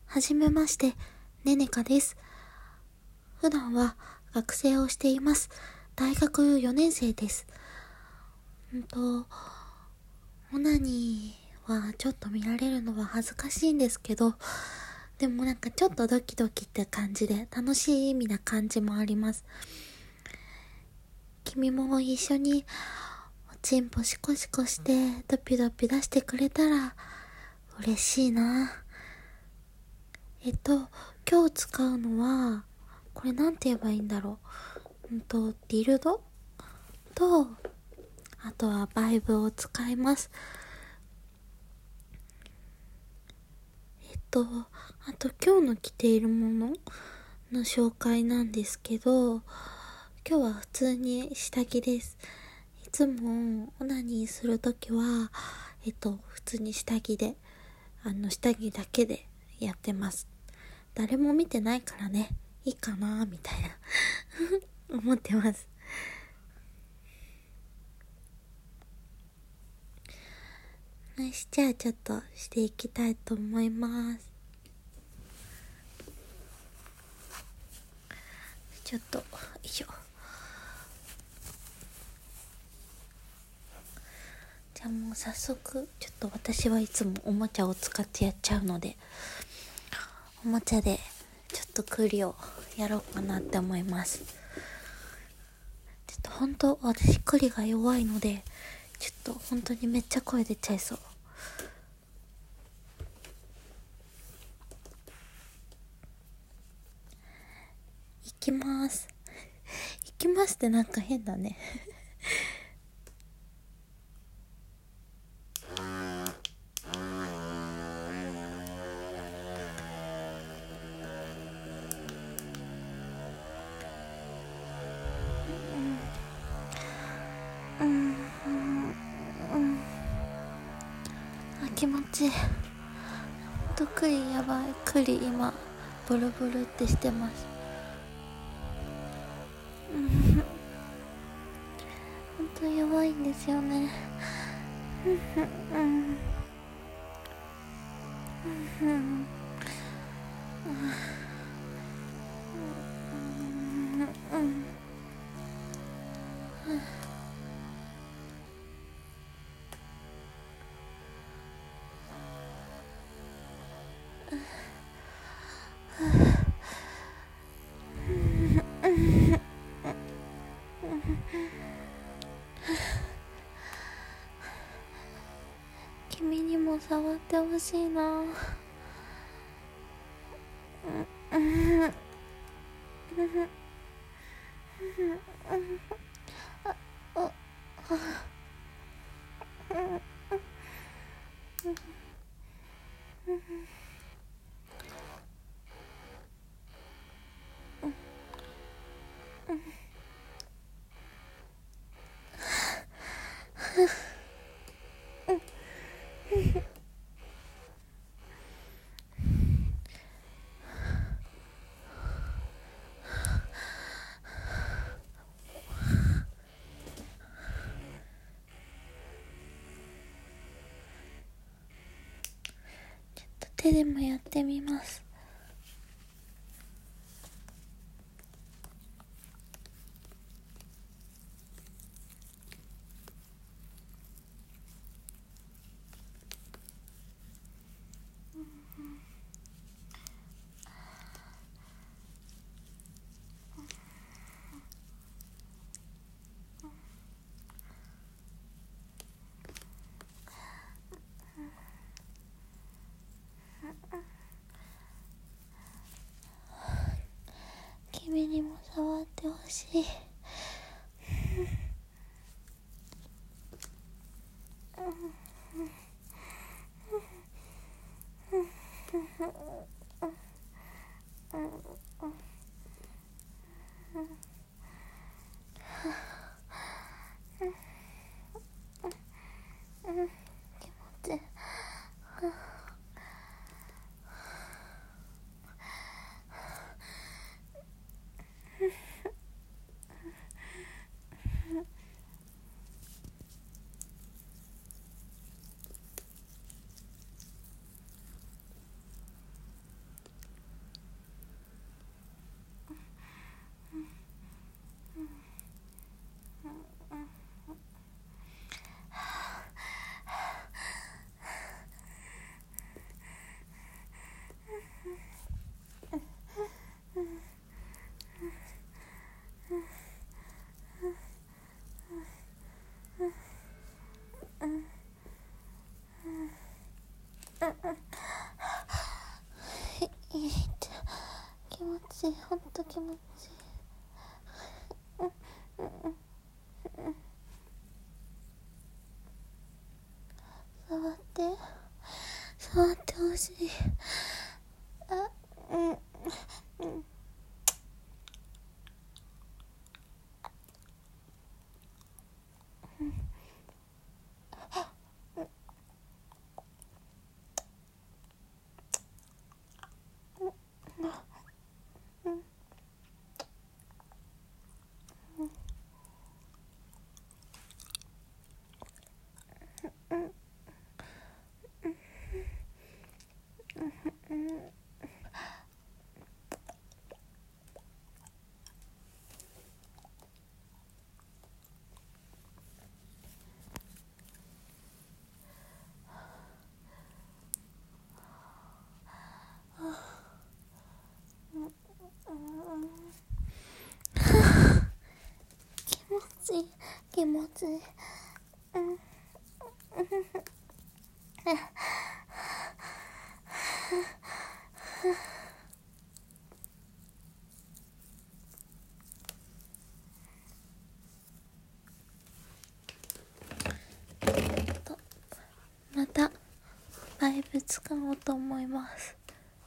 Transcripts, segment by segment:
はじめまして、ねねかです。普段は学生をしています。大学4年生です。オナニーはちょっと見られるのは恥ずかしいんですけど、でもなんかちょっとドキドキって感じで楽しみな感じもあります。君も一緒におちんぽシコシコしてドピドピ出してくれたら嬉しいな。今日使うのは、これなんて言えばいいんだろう。ディルドと、あとはバイブを使います。あと今日の着ているものの紹介なんですけど、今日は普通に下着です。いつもオナニーするときは、普通に下着で、下着だけでやってます。誰も見てないからね、いいかなみたいな思ってます。よし、じゃあちょっとしていきたいと思います。ちょっと、よいしょ。じゃあもう早速、ちょっと私はいつもおもちゃを使ってやっちゃうので、おもちゃでちょっとクリをやろうかなって思います。ちょっとほんと私クリが弱いので、ちょっと本当にめっちゃ声出ちゃいそう。いきます。いきますってなんか変だね。気持ちいい。クリやばい。クリ今ブルブルってしてます。本当弱いんですよね。君にも触ってほしいな。手でもやってみます。君にも触ってほしい。気持ちいい。 気持ちいい、ほんと気持ちいい。触ってほしい。気持ちいい。またライブ使おうと思います。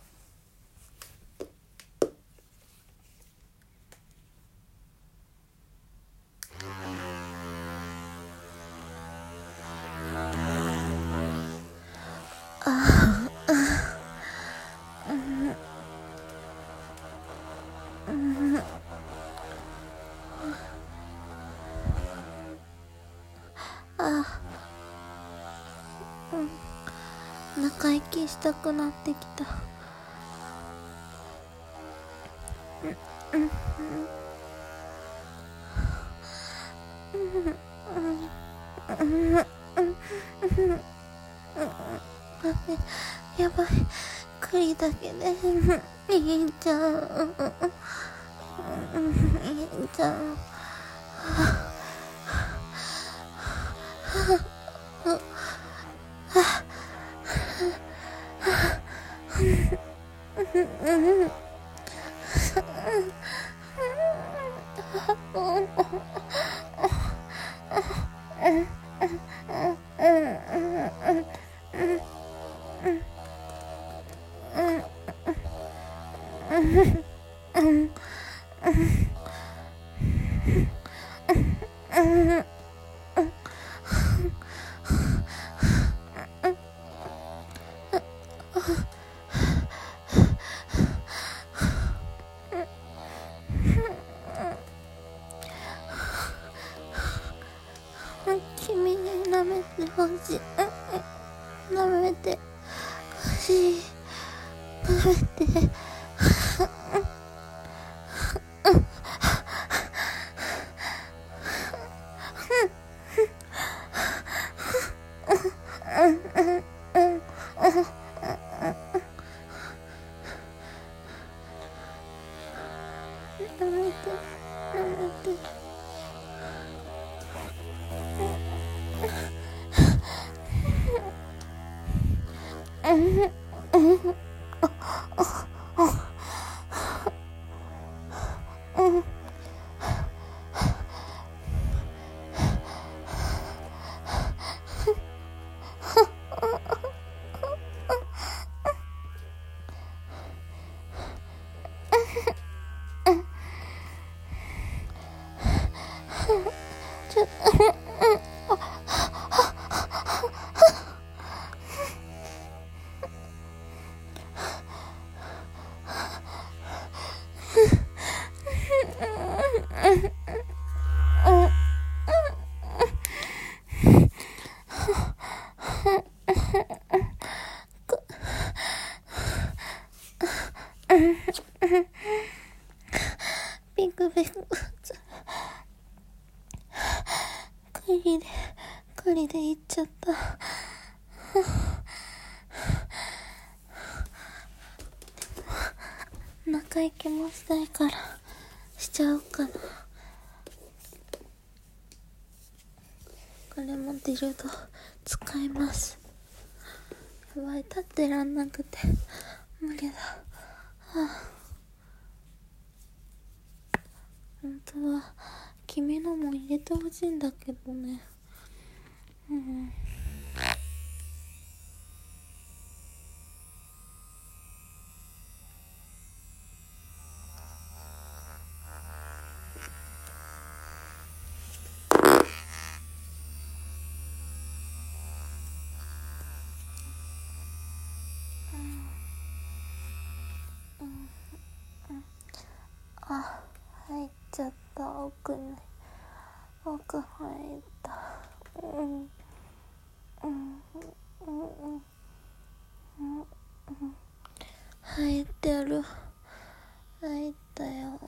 中息したくなってきた。やばい、栗だけでいいじゃん。いいじゃん。君に舐めてほしい。舐めてほしい。舐めて。ピクピク栗でいっちゃった。中息もしたいからしちゃおうかな。これもディルド使います。やばい、立ってらんなくて無理だ。 本当は君のも入れてほしいんだけどね。入っちゃった。奥入った。入ってる。入ったよ。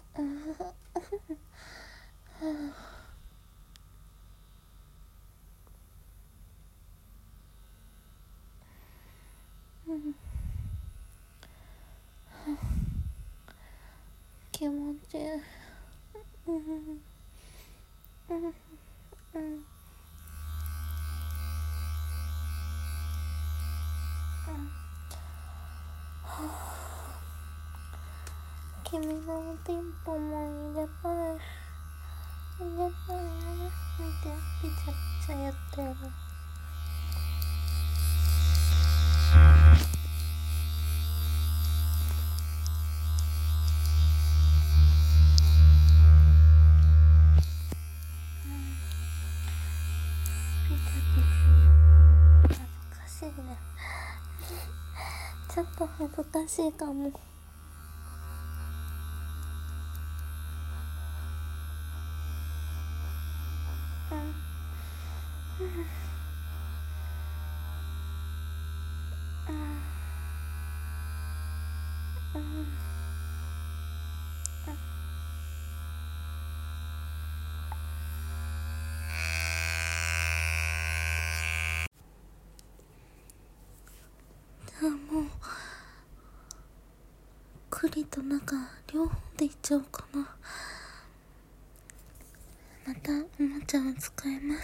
気持ちいい。君のピンポンも入れたい。見て、ピチャピチャやってる。ちょっと恥ずかしいかも。じゃあもう栗と中両方でいっちゃおうかな。またおもちゃを使います。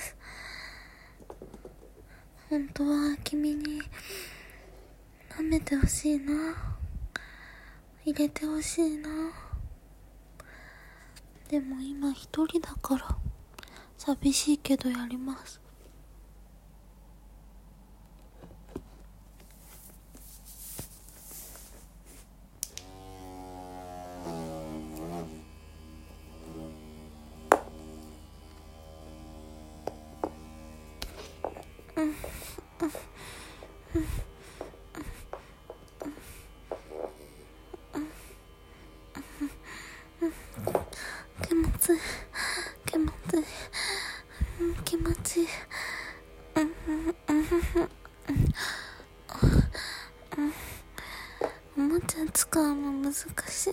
本当は君に舐めてほしいな、入れてほしいな。でも今一人だから寂しいけどやります。気持ちいい。気持ちいい。おもちゃ使うの難しい。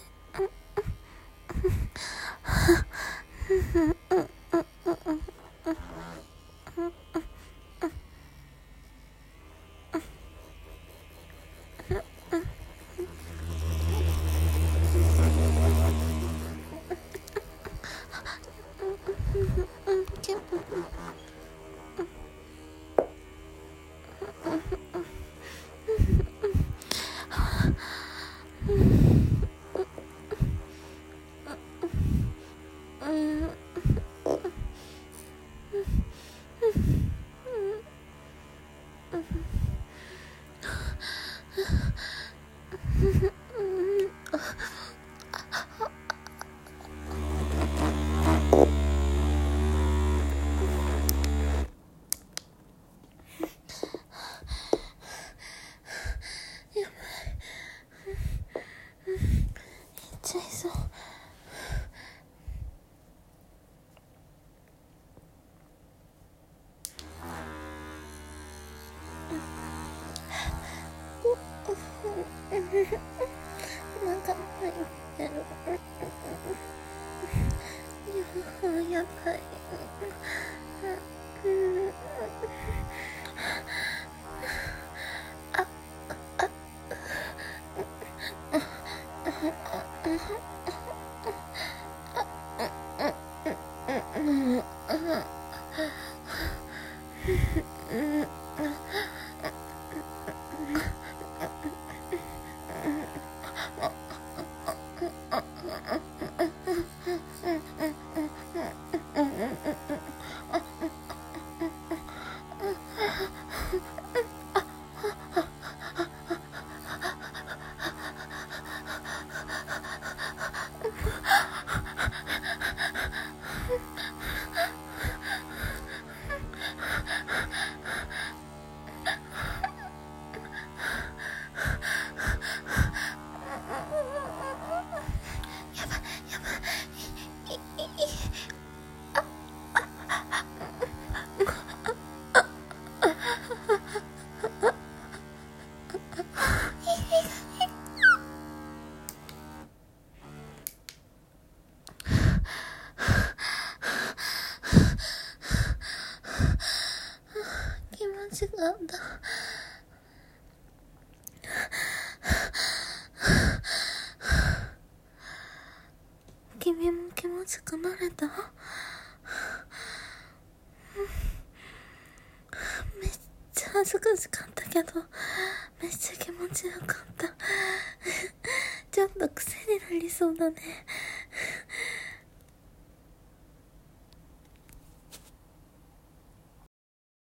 ちゃいそう。なんか入ってる。やばい。 恥ずかしかったけど、めっちゃ気持ちよかった。ちょっと癖になりそうだね。